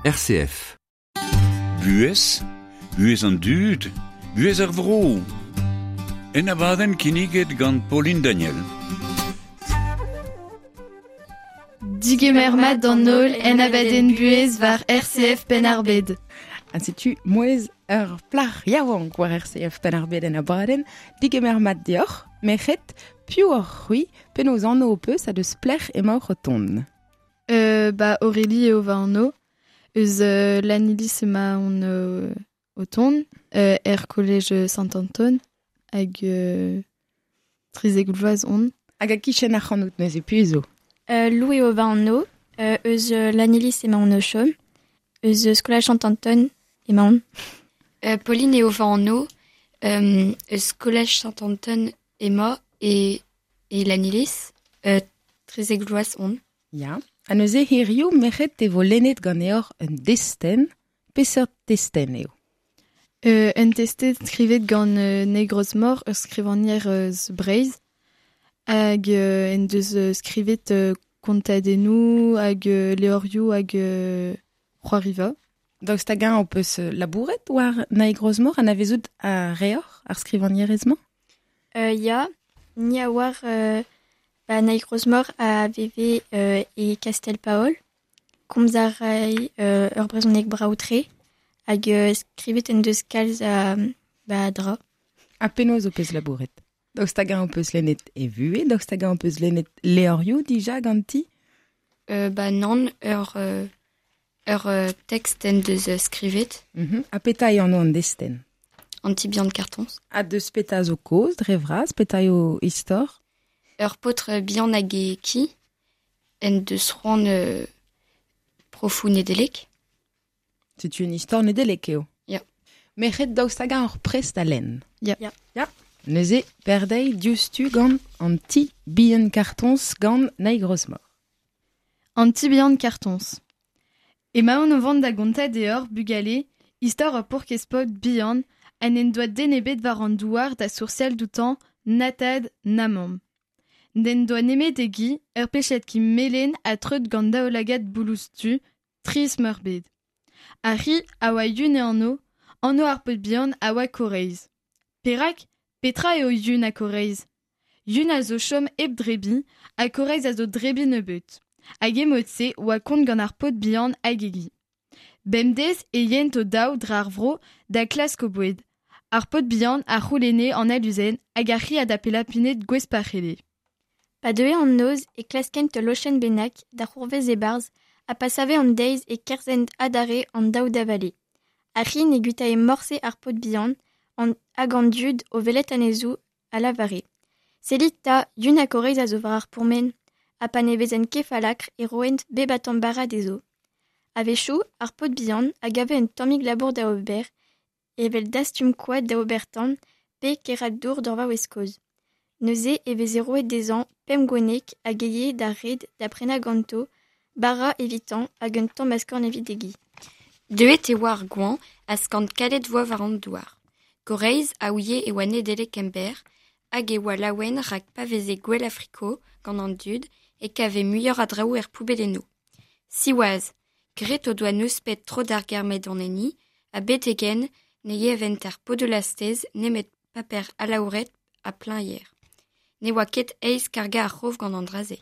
RCF. Bues an dud, bues ar vro. En abadenn kinniget gant Pauline Daniel. Digemer mat d'an nol en abadenn buez var RCF pen ar bed. An setu moez ur plar yaouank war RCF pen ar bed en abadenn, digemer mat deoc'h, mec'het piv ur c'hwi pen oz anno o peus a deus plec'h emaoc'h o tont. Aurélie eo va an o. Eus l'anilis ema on o tont, collège Saint-Anton, hag trizek vloaz on. Hag a kichen ar c'hanout neus e puez zo. Lou eo va an o, eus l'anilis ema on o chom, eus skolaj Saint-Anton ema on. Pauline eo va an o, eus kolèj Saint-Anton ema e l'anilis, trizek vloaz on. Ya. An eus e hirioù mec'het e vo lennet gant eoc'h un destenn, peseurt destenn eo. Un testet skrivet gant Negroz Mor ur skrivanier eus Breizh, hag en deus skrivet kontadennoù hag leorioù hag c'hoariva. Daoust hag-eñ o peus labouret war Negroz Mor an avezout a reoc'h ar skrivanierezmañ? Ya, ni a war Negroz Mor a veve e Castel Paol, komz a rai ur brezhoneg braoutre, hag skrivet en deus kalz a dra. A penaos o peus labouret? Daoust hag-eñ o peus lennet e vue, daoust hag-eñ o peus lennet leorioù dija gant ti? Non, ur tekst en deus skrivet. A petai an o an destenn? An ti bihan kartons. A deus petaz o koz, dre vras, petai o istor? Ur potre bihan hag e ki, en deus c'hoant profou nedelek. Setu un istor nedelek eo? Ya. Mec'het daoust hag-eñ ur prest a lenn? Ya. Neuze perdei diouztu gant an ti bihan kartons gant Negroz Mor. An ti bihan kartons. Emaon o vant da gonta deoc'h bugale, istor ur pourkespot bihan an en doa denebet war an douar da sourcial doutan natad namam. Den doa nemet egi ur pechet ki melen a treut gant daolagat bouloustu, tris meurbed. A ri a oa yun e an o ar pot bihan a oa koreiz. Perak, petra eo yun a koreiz. Yun a zo chom eb drebi, a koreiz a zo drebi nebeut. Hag emotse oa kont gant ar pot bihan hag egi. Bemdez e yent o daou dra ar vro da klask o boued. Ar pot bihan a c'houlene an aluzen hag a ri a da pelapinet gwespachele. Pa deue an noz e klaskent lochen benak da c'hourvez e barz a pa save an deiz e kerzent adare an daou da vale. A ri ne guta e morse ar pot bihan hag an dud o velet anezou a lavare. Selit ta yun a koreiz a zo war ar pourmen a pa ne vezen ket falakr e roent bebat an bara dezo. A vechou ar pot bihan a gave un tammig labour da ober e vel dastum koad da obertan pe kerat dour d'or va weskoz. Neuze e veze roet dezan pem gwenek a geie da red da prena ganto, bara evitant hag un tamm askor evit egi. Deuet e war gouan a skant kalet voa war an douar. Koreiz a ouie e oa nedelek ember, hag e oa laouen rak pa veze gwell afriko gant an dud e kave muioc'h a draou poubeleno. Siwaz, gret o doa neus pet tro d'ar germed an eni, a bet egen ne ye event ar po de lastez nemet paper a laouret a plein hier. Ne oa ket eiz karga a c'hov gant an draze.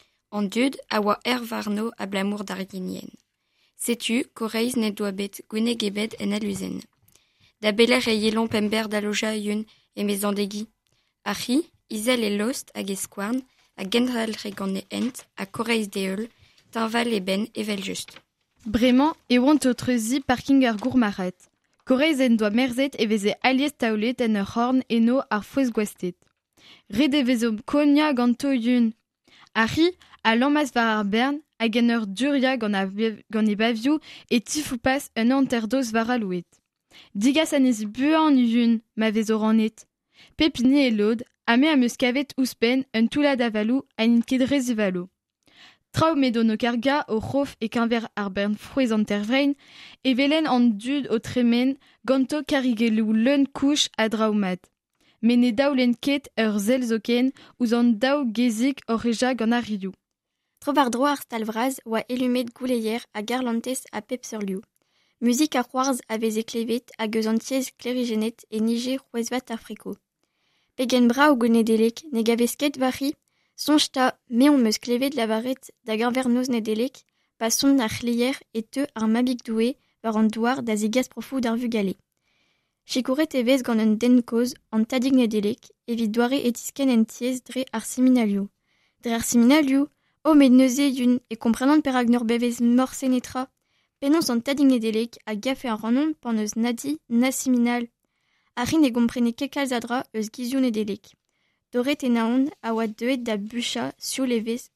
An dud a oa varno a blamour d'ar yenien. Setu, koreiz ne doa bet gweneg ebet en aluzen. Da beler e yelon pember da loja yun e mezan degi. A ri, izel e lost hag e skouarn, a gendralre gant e ent, a koreiz deol, tanval e ben evel just. Bremañ e oant o treuzi parking ur gourmaret. Koreiz en doa merzet e veze aliez taolet en ur horn eno ar fouez gwastet. Red e vezo konia ganto yun. A ri a lammaz var ar bern hag en ur duria gant e bavioù e tifoupas un anterdoz var a louet. Digas anez buan yun ma vezo rannet. Pepini e lod, a me am eus kavet ouspen un toulad avalou an in ket rezivalo. Traoù medo no karga o c'hof e kenver ar bern frouez an tervrein e velen an dud o tremen ganto karigelou leun kouch a draoù mat. Men ne daoulen ket ur zel zoken ouz an daou gezik o reja gant ar rioù. Revardro ar stalvraz oa elumet gouleier a garlantes a pep sur liou. Musique ar c'hoarz a vez eklevet hag eus an tiez klerigenet e nije c'houezvat ar friko. Pegen bra o gonedelek ne gavesket vari, sonjta me on meus klevet lavaret da garvernoz nedelek, pa son ar c'hlier e teu ar mabik doue war an douar da zigas profou d'ar vu gale. Chikouret e vez gant un den koz an tadig nedelek, evit doare etisken en tiez dre ar siminalioù. Dre ar siminalioù, o met neuze yun e komprenant per ag nur bevez morse netra, penons an tadig nedelek a gafe an ranon pan eus nadi na siminal. Arin e gomprene kekal zadra eus gizioù nedelek. Doret e naon a oa deuet da bucha sioul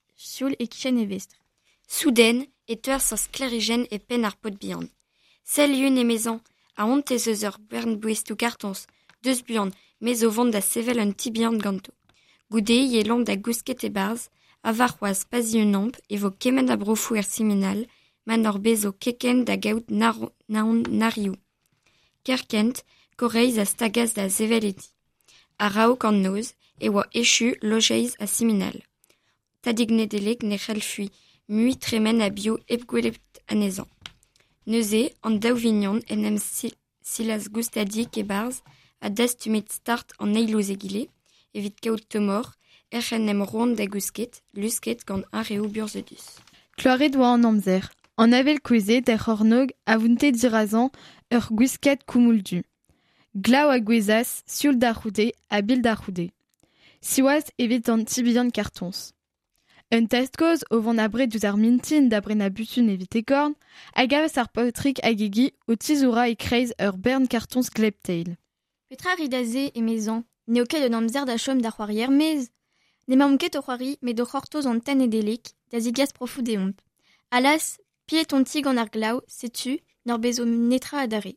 e kichen e vestre. Souden e teuer sas klerigen e pen ar pot bihan. Sel yun e mezan, a hont ez eus ur bern bouestou kartons, deus buan, mez o vont da sevel un ti bihan ganto. Goudei e lom da gousket e barz, a varroaz pazi un amp e vo kemen a brofou er siminal, man ur bezo keken da gaout naon nariou. Kerkent, koreiz a stagaz da sevel edi. A raok an noz, e oa echu lojeiz a siminal. Tadig nedelek ne c'hell fui, mui tremen a bio ep gwelet anezan. Neuze, an daou vignon en em silas goustadik e barz, a dastumit start an eilouz egile, evit kaout temor, en em ronde da gousket, lusket gant arreo burzedus. Kloaret oa an amzer. An avel kouezet er c'hornog a vunte dirazan ur gousket koumouldu. Glaou a gwezas, sioul da c'houde a bil da c'houde. Siwaz evit an tibihan kartons. Un test koz o vant abre diouz ar mintin d'abre na butun evit e korn, hag avas ar potrik hag egi o tizoura e kreiz ur bern kartons gleptail. Petra ridaze e mezan, ne o ket un amzer da chom da c'hoarier mez. Ne ma ket o c'hoari met o c'hortoz an tan edelek, da zigas profou de omp. Alas, piet on tig an ar glaou, setu, nor bezo netra a dare.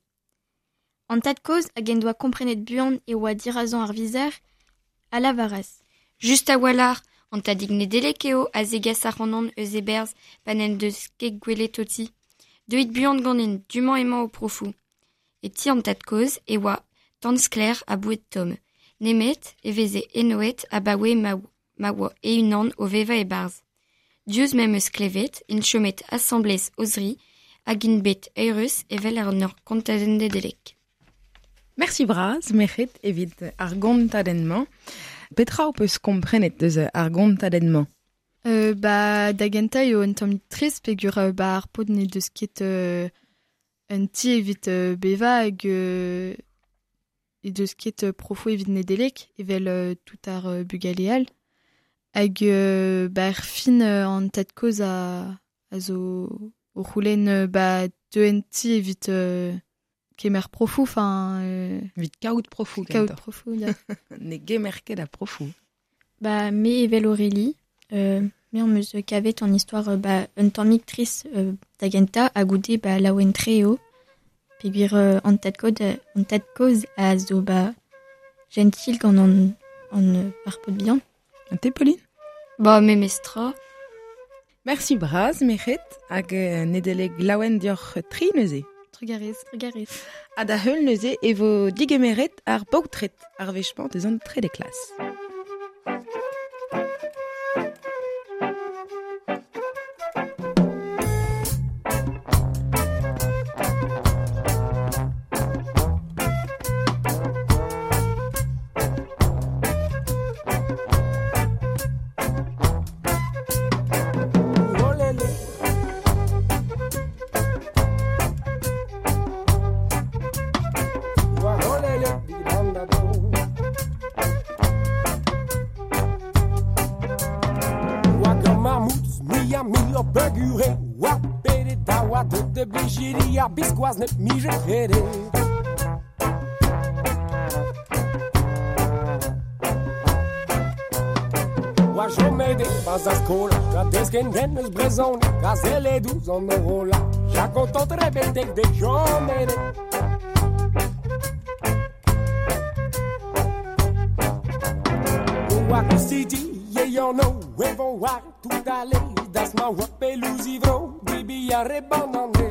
An tad koz hag en doa komprenet buan e oa dirazan ar vizer, a la varaz. Just a walar, an tadig nedelek eo a zegas ar ranon eus e berz panen deus ket gwele toti. Deuit buan ganin, duman emañ o profou. E ti an tad koz e oa tanz kler a bouet tom. Nemet e veze enoet a bawe ma oa e unan o veva e barz. Diouz mem eus klevet, in chomet assemblez ozri, hag in bet eurus e vel ar nor kontaden nedelek. Merci braz, mechet evit ar gontadenman. Petra o peus komprenet deus ar gontadenman. Da genta eo un tammig trist pegur ar pod ne deus ket un ti evit beva hag e deus ket profo evit nedelek evel tout ar bugaleal. Hag ar fin an tad koz a zo o c'houlenn de un ti evit kemer profou, Vit kaout profou. kaout profou, da. Ne gemerket a profou. Me evel Aurélie, me an meus kavet an histoire un tammig tris da genta a goude laouen treo, pegur an tad koz a zo gentil gant an ar pot bihan. An te, Pauline? Me mestra. Merci braz, mechet, hag nedelek laouen dioc'h tri neuze. Trugarez. Ha da heul neuze e vo digemeret ar baoutret ar vechman deus an tre de klas. Bisquas net mi je crede. Wa jo mede pas a scola, ca desken gennes brezon, ca zele douz an orola. Ja contentre betek de jo mede. Wa city, ye yo no, we vont voir tout aller, das ma wap pelouzivro, dibi a rebanane.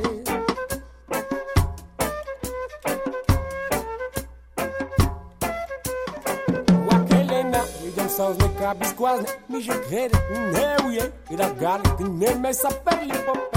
sens ne capiscoas ne mi je crede ne uie e da gale ne me saper li poppe.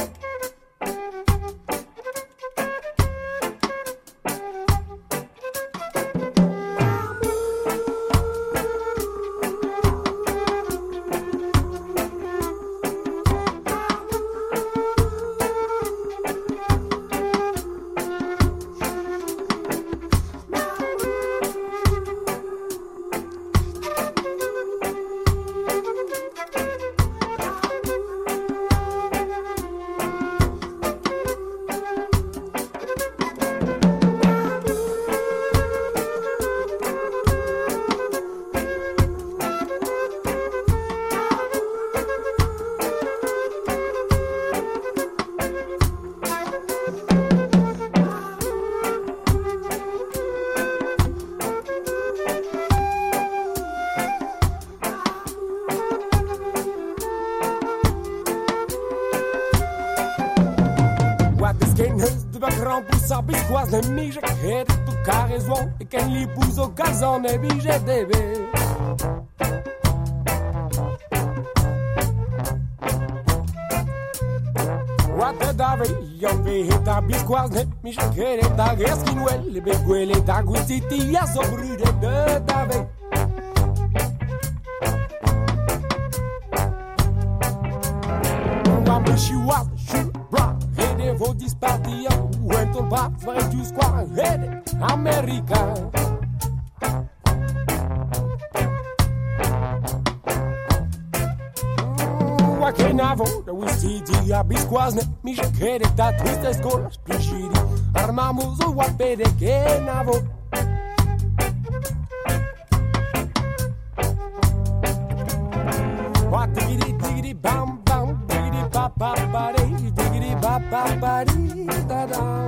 Sabes quase nem me quer tocar raison e quem lhe pôs ocasião nem me deve. What dave io vedo bis quase nem me quer da gesquinuel beguele da gustiti a sobrude de dave. Wa me chiwa bra e vou dispartir Went on back for a squad head America. Che navo da wistiti a bisquasne mi je crede da triste scola spiegidi armamos o wapede che navo what diggity bam bam diggity ba ba ba diggity ba ba ba da da.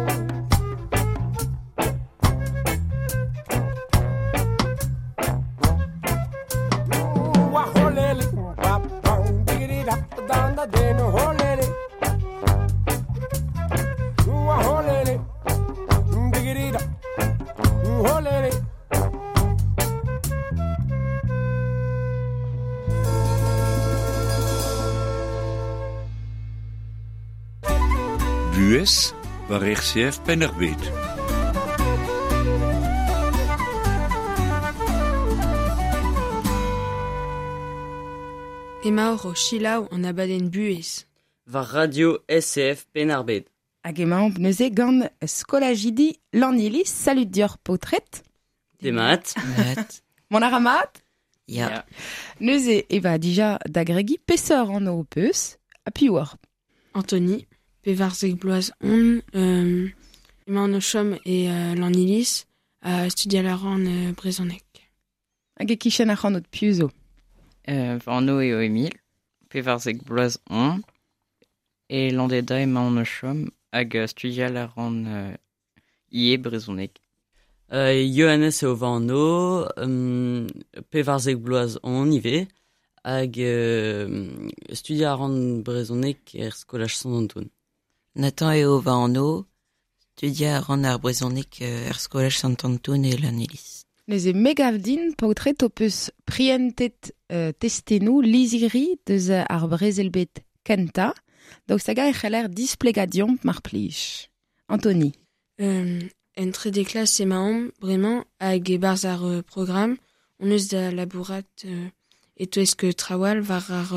Bues war RCF Pennerbet. Emaor o chilaou an abadenn buez. War radio SCF Penarbet. Hag emaomp neuze gant skolajidi l'anilis salut dior potret. Demat. Mon aramat. Ya. Neuze eva dija d'agregi peseur an o peus a piwar. Anthony, pevarzek bloaz on, emaon o chom e l'anilis a studia la ran brezonek. Hag e kichen a c'hanot piuzo. Varno eo Emil, pevarzek bloaz on, e landeda emaon o chom hag studia la ran ie brezonek. Johannes eo Varno, pevarzek bloaz on ive, hag studia a ran brezonek skolaj Sant-Antoun. Nathan eo Varno, studia a ran brezonek skolaj Sant-Antoun e l'anilis. Neuze megavdin paotret o peus prientet testenou liziri deus ar brezelbet kenta, donc saga e c'heller displegadion mar plij. Anthony. Entrée des classes emaom, bremañ, hag e barz ar program, on eus da labourat et toesk trawal var ar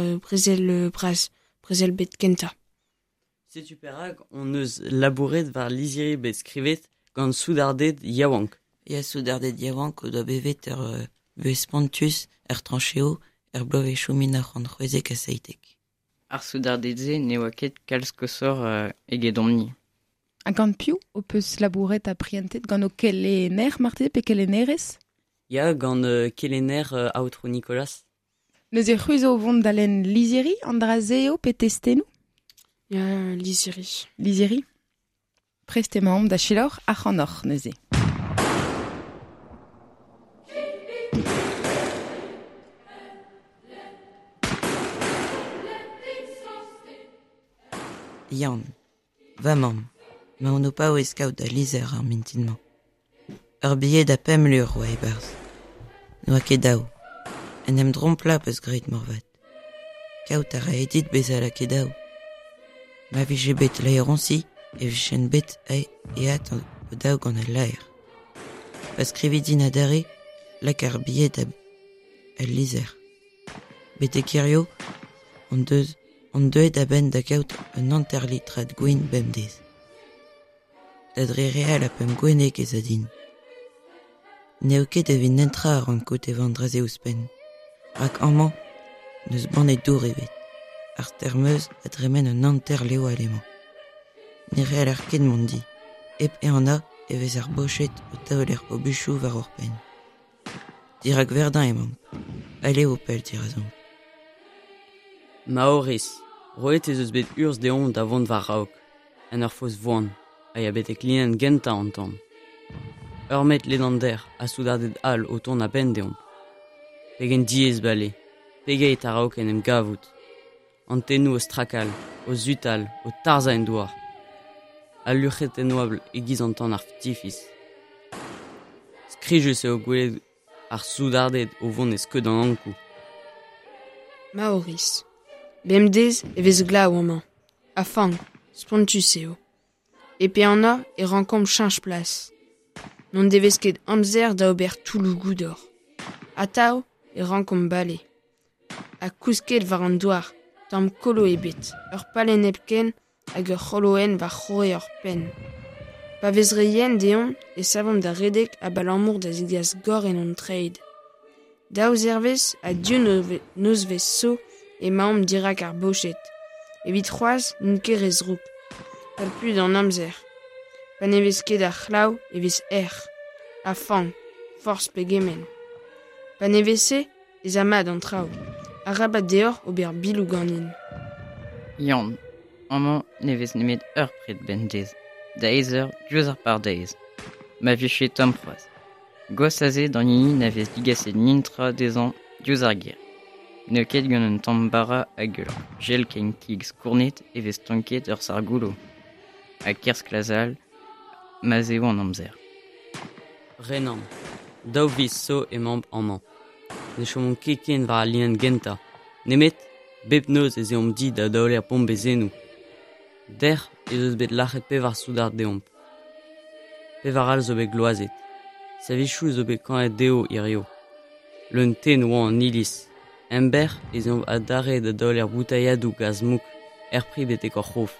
brezel bet kenta. Setu perag, on eus labouret var liziri bet skrivet gant soudardet yaouank. Ya soudardet yaouank o doa bevet buez pontus trancheo blove choumin ar c'hant c'hwezek a seitek. Ar soudardet ze ne oa ket kalz kosor eget omni. A gant piou o peus labouret a prientet gant o kelener marteze pe kelenerez? Ya gant kelener aoutro Nicolas. Neuze c'hwez o vont d'alen liziri an drazeo pe testenou? Ya liziri. Liziri? Prest emaomp da chilor a c'hanoc'h neuze. Yann, va mam, ma on o pa o eskaout da lizer ar mintinman. Ur billet da pem lur oa e barz. Noa ket daou. en em drompla peus grit morvat. Kaout a raedit bez ala kedao. Ma vije bet laeronsi e vichen bet eat o daou gant al laer. Pa skrivi din adare, lak ar billet al lizer. Bet e kirio, on deuet a ben da kaout un anterlitrat gwin bemdez. Da dre real a pem gwenek ez adin. Neo ket evit nentra ar an kote vandraze ouspen. Rak amman, neus bannet dour evet. Ar termeuz a dremen un anter leo alemañ. Ne real ar ket mondi. Ep e an a evez ar bochet o taoler o buchou var ur pen. Dirak verdin emañ. Ale o pel dirazon. Maoris, roet ez eus bet urz deon da vont var raok. En ur fos voan, a ya bet e klinen genta an tan. Ur met ledander a soudardet al o ton a pen deon. Pegen diez bale, pegeit a raok en em gavout. An tenou o strakal, o zutal, o tarza en douar. A luchet enoabl e giz an tan ar ftifis. Skrijus eo gwelet ar soudardet o vont ez ket an ankou. Maoris. Bemdez evez glaou amañ. A fang, spontus eo. Epe an a e rankom chanj plas. Non devez ket amzer da ober toulou goudor. A tao e rankom bale. A kousket var an douar, tamm kolo ebet. Ur palen epken hag ur c'holoen va c'hore ur pen. Pa vezre yen deon e savom da redek a balammour da zigas gor en on treid. Daou zervez a dieu noz vez so e maom dirak ar bochet. Evit c'hoaz n'kerez rouk. Pal pud an amzer. Pa nevez ket ar c'hlaou evez a fang, force pegemen. Pa nevez se, ez amad an trao. A rabat deor ober bilou ganin. Yann, amañ nevez nemet ur pred bendez. Da ezer, diouz ar par deiz. Ma viche tom c'hoaz. Gos aze d'an hini navez digaset nintra dezan diouz ar gir. Ne ket gant un tamm bara hag ur gel ken kig skournet evez tanket ur sargoulo. A kersk lazal, ma zeo an amzer. Renan, daou viz so e mamp amañ. Ne chomon keken var al lien genta. Nemet, bep noz ez eom di da daoler pomp bezenou. Der, ez eus bet lachet pe var soudard deomp. Pe var al zo bet gloazet. Sa vichou zo bet kanet deo irio. Leun ten oan an ilis. Ember, ez eom adare da daoler boutaiadou gaz mouk. Pri bet e kor c'hof.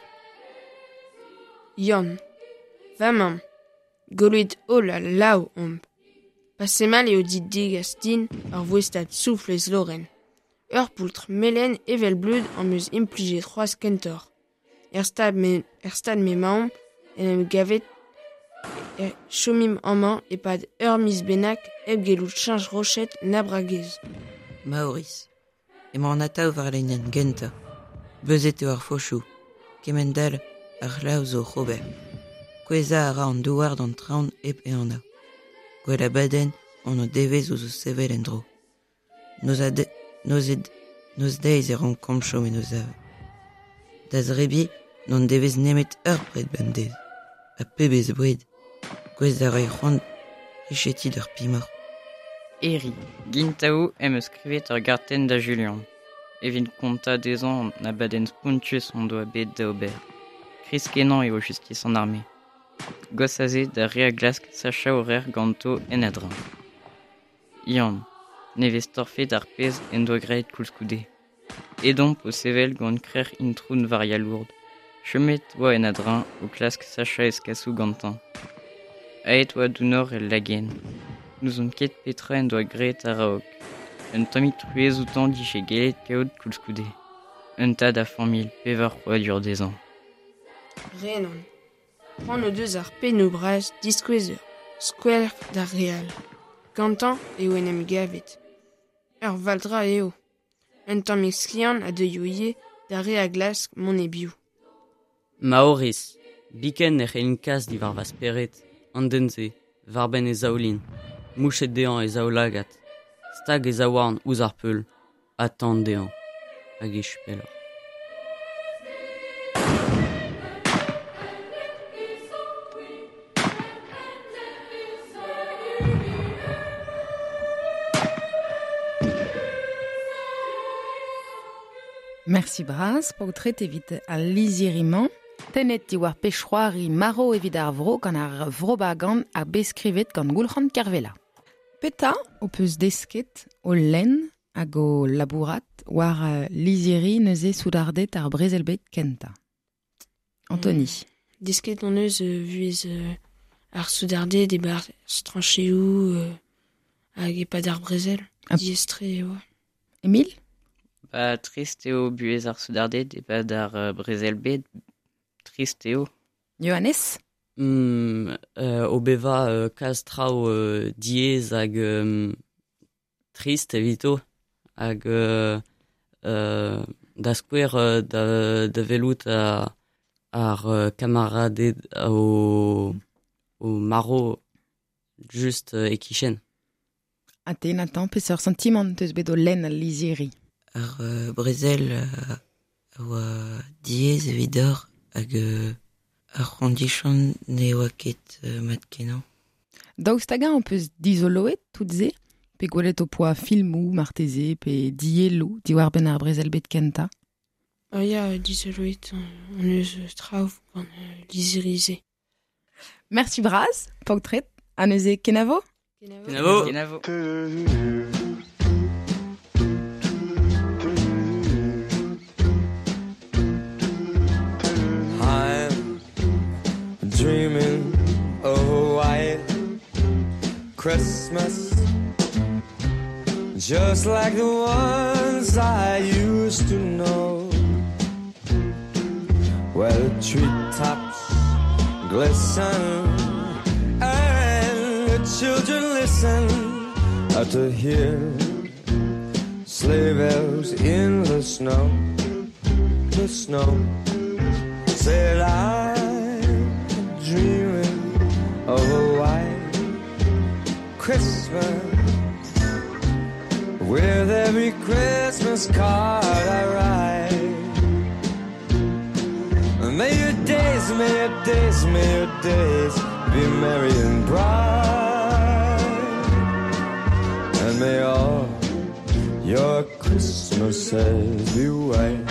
Yann. Va mam. Goluet ol a lao omp. Pasemal eo dit degas din ar voestad souflez loren. Ur poultr melen evel bleud am eus implije c'hoaz kentor. Er stad me maom en em gavet chomim amañ e pad ur mis benak eb gelout chanj rochet nabragez. Maoris. Emañ an atav var lenien genta. Beuzet eo ar fochou. Kemendal ar c'hlaou zo c'hober. Kweza a ra an douar d'an traoñ ep e an a. Gwell a baden an o devez ouz o sevel en dro. Noz deiz e ran komchom en oz av. Da zrebi, non devez nemet ur pred bemdez. A pebez boued. Gwez a rei c'hoant richetid ur pimor. Eri, gintaou em eus skrivet ur garten da Julian. Evit konta dezan na baden spontus on doa bet da ober. Kris kenan eo justice an arme. Gos aze da rea glask sacha orer ganto en adrin. Yann, nevez torfet ar pez en doa graet koulskoude. Edon po sevel gant krer introun varia lourd. Chemet oa en adrin o klask sacha eskasou gantan. Aet oa dounor el lagen. Nous on ket petra en doa graet a raok. Un tamit truez outan di che gelet kaout koulskoude. Un tad a famil pevar oa dur dezan. Renan. Prend o deus ar pen o braz diskouezeur. Skouer da real. Gantan eo en em gavet. Ur valdra eo. Un tamm eksklian a deio ie da rea glask mon e biou. Maoris, biken e c'helin kas di var vas peret. An denze, var ben e zaoulin. Mouchet dean e zaoulagat. Stag e zaouarn ouz ar peul. Atan dean. Hag e chupelor. Merci Bras, pautret evit al liziriman. Tenet di war pechroari maro evit ar vro gant ar vrobagan ar beskrivet gant goulc'han kervela. Peta o peus desket o len hag o labourat war liziri neuze soudardet ar brezelbet kenta. Anthony. Desket on eus vuez ar soudardet e bar stranchéou hag e pad ar brezel. Diestre oa. Emile? Ba trist eo buez ar soudardet e pad ar brezelbet. Trist eo. Johannes? O beva kaz trao diez hag trist evito hag da skouer da velout ar kamaradet o maro just ekichen. Ha te Nathan, peus ur sentiment eus bet o len al liziri? Ar brezel oa diez evidor hag ar c'hondichon ne oa ket mat kenan. Daoust hag on peus dizoloet tout ze, pe gwelet o poa filmou, marteze, pe dielou, di war ben ar brezelbet kenta. Ya, dizoloet, on eus traoù gant lizirize. Merci Braz, pautret, an eus kenavo? Kenavo. Dreaming of a white Christmas, just like the ones I used to know, where the treetops glisten and the children listen to hear sleigh bells in the snow. The snow said dreaming of a white Christmas, with every Christmas card I write. May your days, may your days, may your days be merry and bright, and may all your Christmases be white.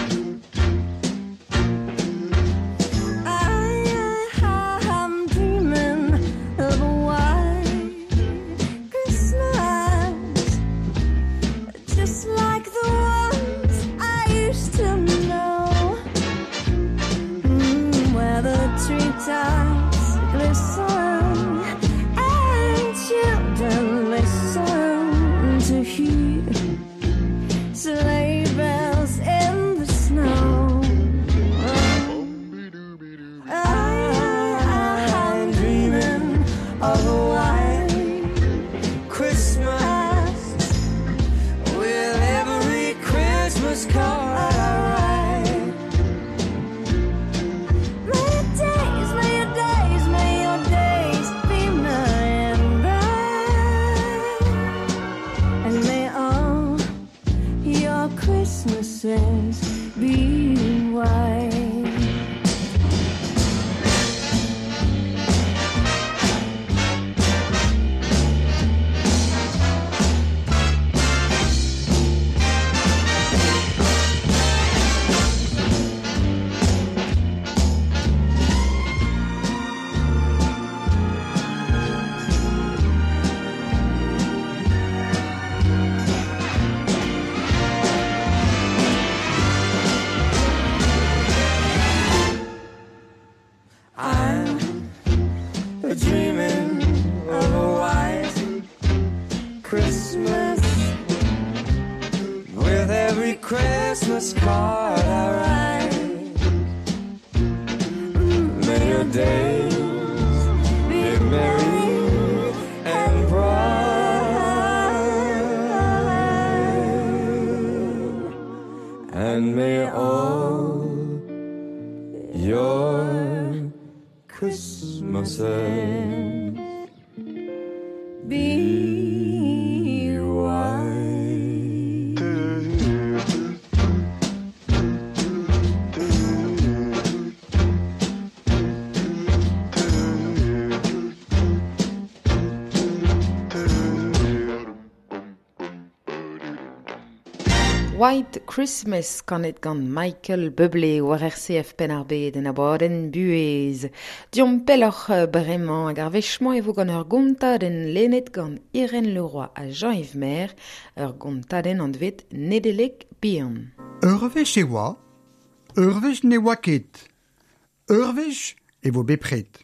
White Christmas kanet gant Michael Bublé war RCF Penarbet en abaden buez. Diom pelloch bremañ hag ar vechman e vo gant ur gontaden lennet gant Irène Leroy a Jean-Yves Mer, ur gontaden an dvet Nedelek Bihan. Ur vech e oa, ur vech ne oa ket. Ur vech e vo bepret.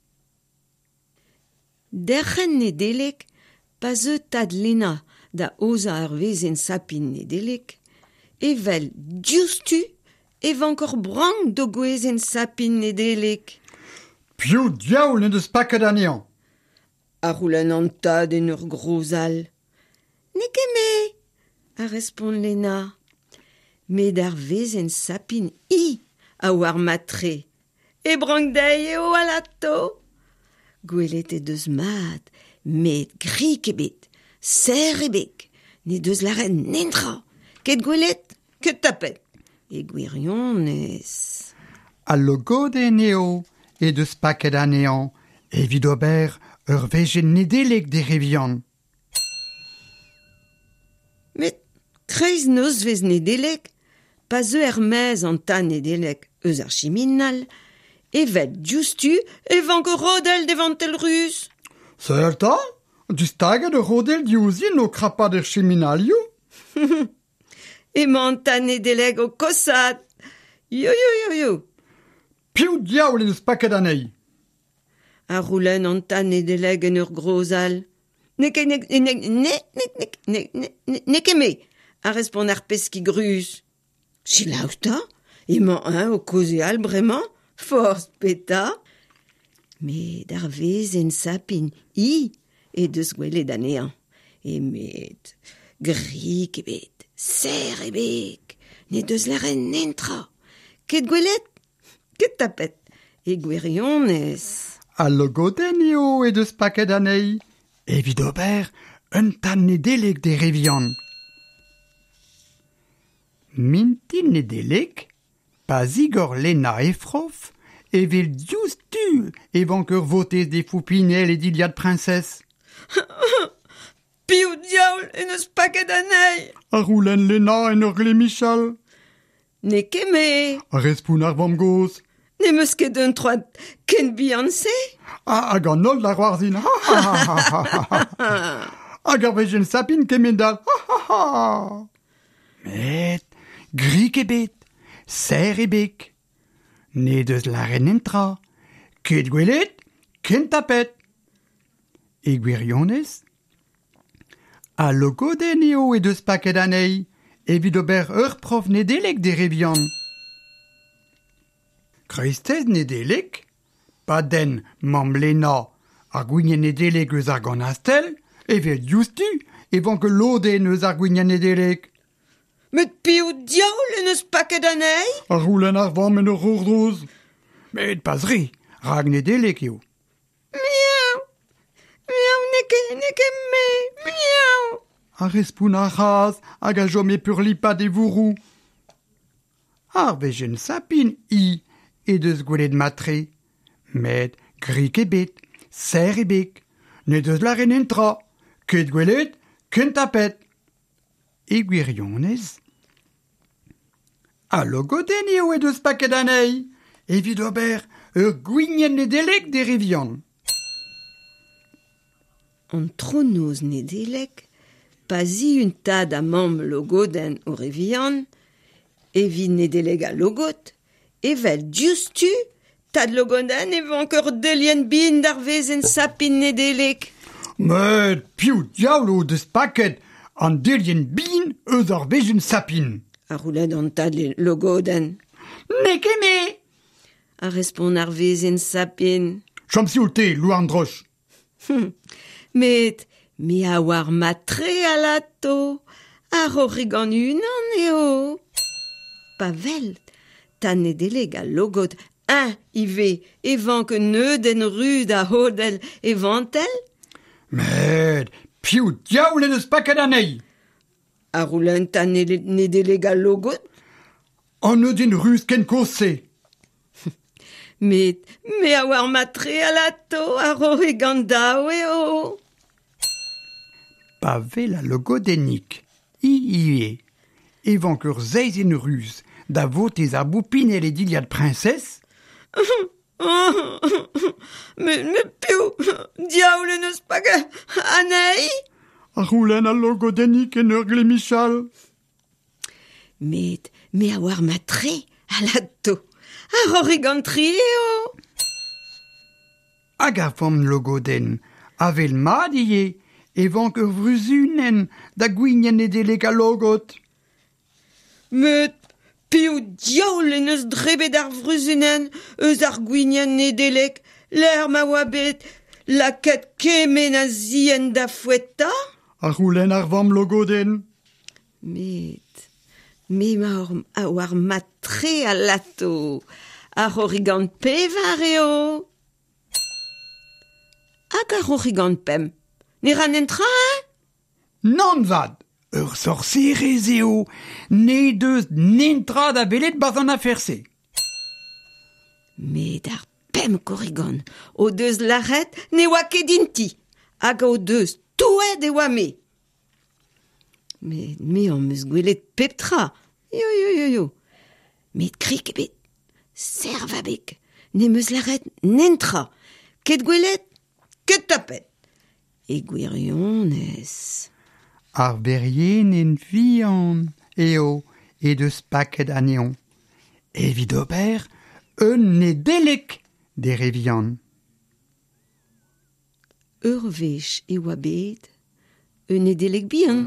Derchen Nedelek, pa ze tad lena da oza ar vezenn sapin Nedelek, evel diouztu evankor brank do gwezenn sapin Nedelek. Piv diaoul ne deus paket anean. A roulen an tad en ur grozal. Ne keme, a respon Lena. Med ar vezenn sapin I a war matre. E brank dei eo alato. Gwelet e deus mat, met grik ebet, ser ebek, ne deus laren nentra. Ket gwelet, ket tapet. E gwirionez. A logode neo e deus paket anean, evit ober ur vejen Nedelek de revian. Met kreiz neus vez Nedelek, pa ze mez an ta Nedelek eus ar chiminal, evet diouztu evankor rodel devantel rus. Certa? Du staget ur rodel diouzin o krapad ur cheminalio? Emañ ta Nedelek o kosat. Yo. Piv diaoul e deus paket anei. A roulen an ta Nedelek en ur grozal. Ne keme, a respon ar peski grus. Silauta, emañ o kozeal bremañ, forz peta. Met ar vezenn sapin I e deus gwelet anean. E met grik ebet, ser ebek, ne deus laren nentra. Ket gwelet, ket tapet, e gwirionez. A logodenio e deus paket anei, evit ober un tan Nedelek de revian. Mintin Nedelek, pa zigor Lena e frof, evel diouztu evankor votez de foupinel e diliad princess. Piv diaoul en eus paket anei. A roulen Lena en ur glemichal. Ne keme, A respoun ar vamm goz. ne meus ket un troad ken Beyoncé. Hag an ol da c'hoarzin. Hag ar vejen sapin kemendal. Met grik ebet, ser ebek. Ne deus laren entra. Ket gwelet, ken tapet. E gwirionez? A logodenio e deus paket anei, evit ober ur prof Nedelek de revian. Kreistez Nedelek? Pa den mam Lena ar gwinien Nedelek eus ar gant astel, evel diouztu evank loden eus ar gwinien Nedelek. Met piv diaoul en eus paket anei. A roulen ar vamm en ur rourdoz. Met pas ri, rag Nedelek eo. Miau, ne keme, miau. A respoun ar c'haz hag a jom e purlipad e vourou. Ar vejen sapin I e deus gwelet matre. Met grik ebet, ser ebek, ne deus laren entra. Ket gwelet, ken tapet. E gwirionez? A logodenio e deus paket anei, evit ober ur gwinien Nedelek de revian. An tronoz Nedelek, pa zi un tad a mam logoden o revian, evit Nedelek a logot, evel diouztu, tad logoden evankor delien bin d'ar vezenn sapin Nedelek. Met piv diaoul o deus paket an delien bin eus ar vejen sapin. A roulet an tad logoden. Ne keme! A respon ar vezenn sapin. Chom si te, lou an droch. Met, mi a war matre alato, a rorigan unan eo. Pavel, ta Nedelek a logot ive evank neudenn rud a hodel evantel. Met, piv diaoul en eus paket anei. A roulen ta Nedelek a logot. An eudin rus ken kose. Met, me a war matre alato a rorigan daou eo. Pavel a logodenik, ie. et vainqueur zeis in ruse, da voter a boupine et les diliades princesse. Me più, diaule neus paga, anei? A roulen a logo denik en ur glemichal. Me a war matre, a lato, a rorigan trio. Hag a fom logo den, avel madie, e vainqueur vrusunen, da gwinien e deleg a logot. Me più diaule neus drebet ar vruzunen, eus ar gwinian ne delek, l'er ma oa bet, la ket kemen a zien da fouetta? A roulen ar vam logo den. Me a war matre a lato, a rorigan pevar eo. Hag a rorigan pem, ne ran entra, Non vad, ur sorcerez eo, ne deus n'entra da belet bas an aferse. Me d'ar pem korigan, o deus larret ne oa ket dinti, hag o deus touet e oa me. Me an meus gwelet peptra, yo. Met krik ebet, serv abek, ne meus larret n'entra, ket gwelet, ket tapet. E gwirionez. Ar berien en vian, eo, e deus paket anion. Evit ober, un ne delek de revian. Ur vech e oa bet, un e delek bihan.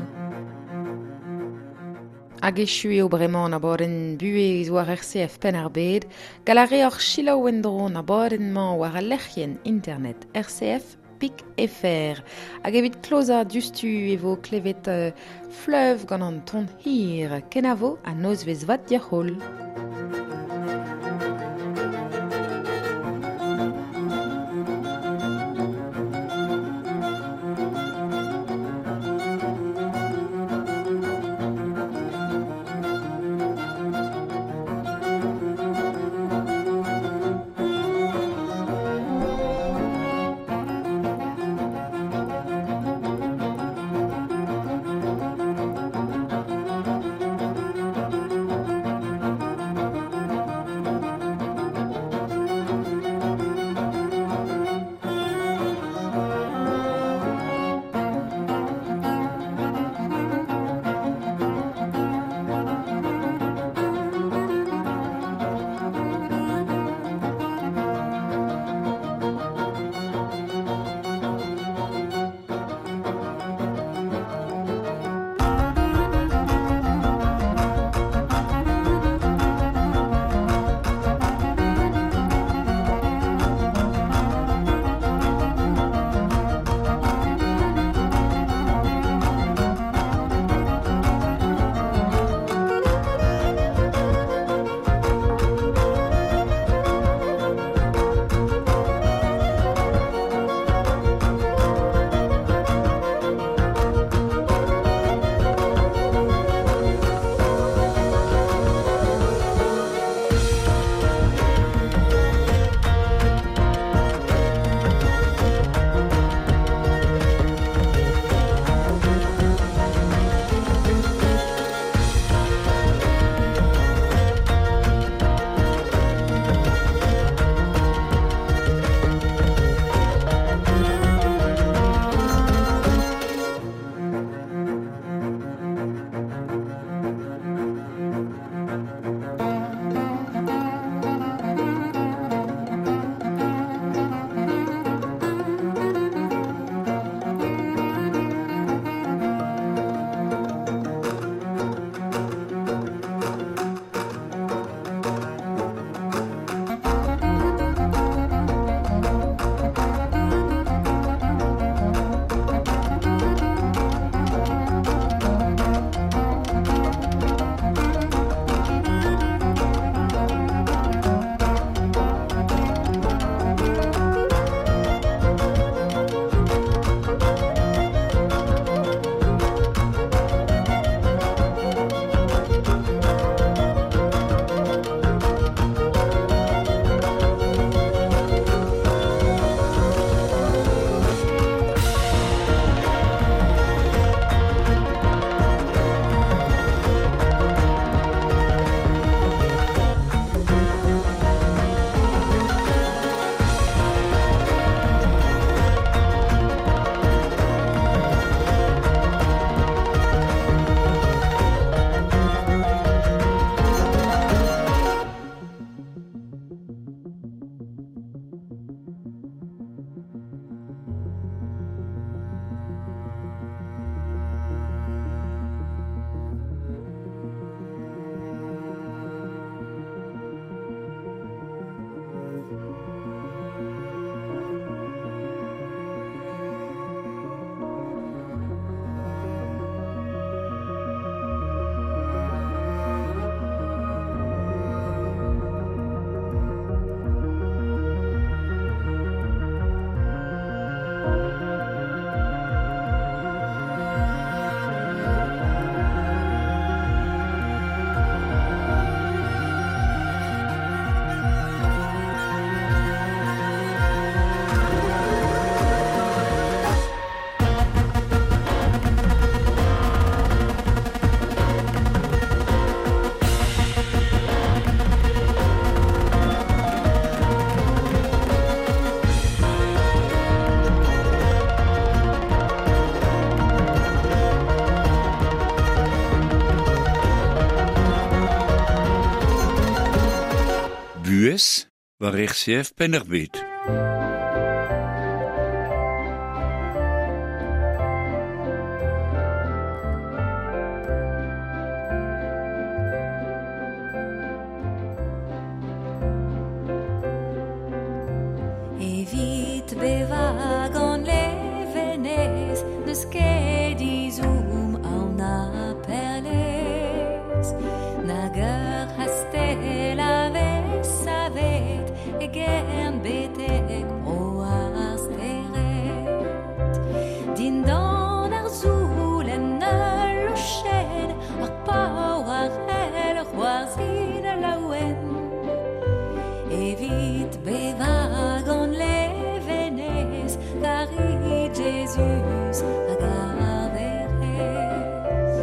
Hag echu eo bremañ a boren bue war RCF pen ar bed, galare ar chilaou en dron a boren man war a lec'hien internet RCF PIC.fr. Hag evit kloza dustu evo klevet fleuv gant an ton hir, kenavo a noz vez vat diachol. bues waar ich sief pennerbit. Evit bevagon levenes, nus kedizum auna perles, nager hastela vesavet, egen betek proas teret, din don arzulen naloshen, ar power el roazin lawen, evit bevagon levenes, cari Jesus agaveres.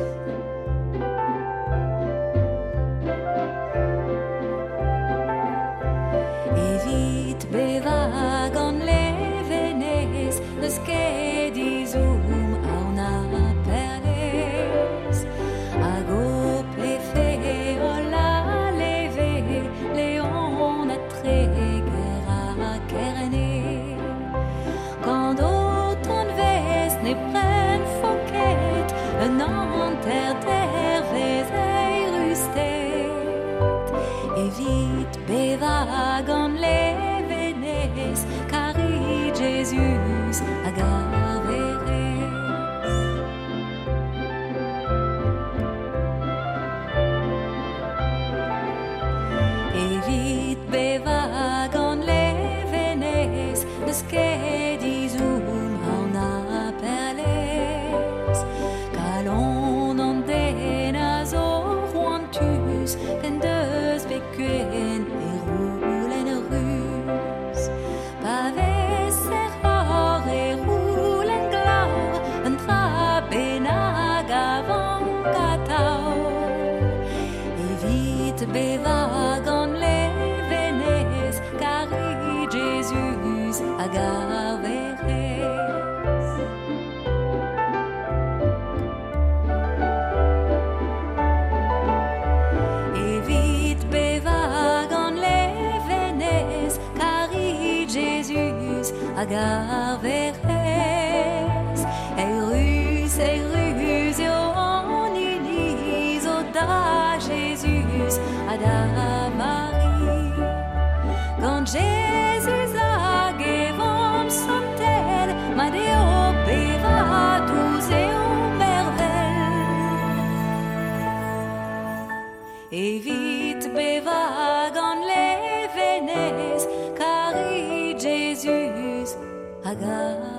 Evit bevagon levenes, nus kedizum auna perles, ago plefe ola leve, leon atregera kerne. Quand autant ves ne pren foket, un anter dervez eirustet, evit bevagon levenes, cari Jesus agaveres. Evit bevagon levenes, nus kedizum auna perles, kalon on denas o ruantus, pendeus bekuen e roulen rus, paves error e roulen glaur, un trabenag avant catau, evit bevagon levenes, cari Jesus agaveres. Evit bevagon levenes, cari Jesus agaveres. Eirus, eo en ilis, o da Jesus, ada Marie. Quand Jesus agevon somtel, ma deo beva tous eo merveille. Evit bevagon levenes, cari Jesus agaveres.